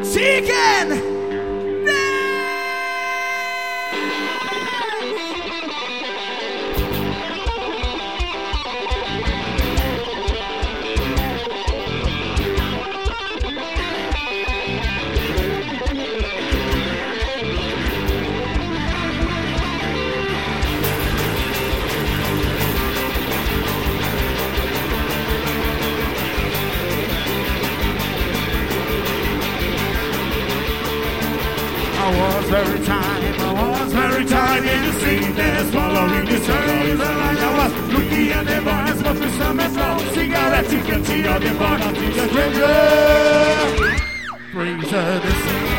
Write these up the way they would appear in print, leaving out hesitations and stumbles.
She can. I was very tired in the street there, swallowing the surgery. I was looking at the bar, smoking some and smoke cigarettes. You can see on the bar, nothing to drink. Freezer the sun.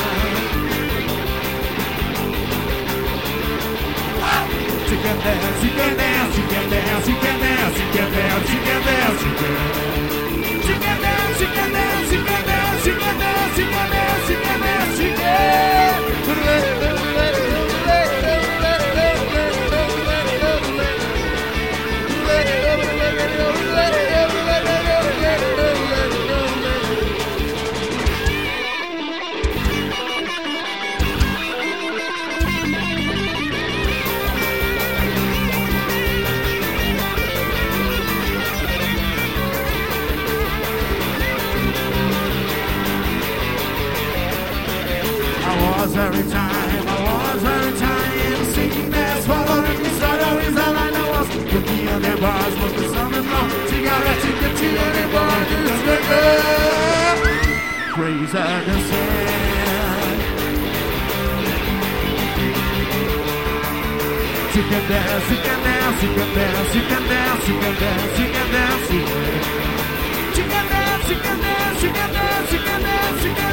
She can dance, she can dance, she can dance, she can dance, she can dance, she can dance, she can dance. She can dance, she can dance, she can dance, she can dance, she can dance, she can dance, she can. I was very tired, singing there, swallowing the sorrow is all I know was looking at the bars, smoking some and long cigarettes, you can see anybody is the praise the sun. She can dance, she can dance, she can dance, she can dance, she can dance, she can dance, she can dance, she can dance, she can dance, she can dance, she can dance, she can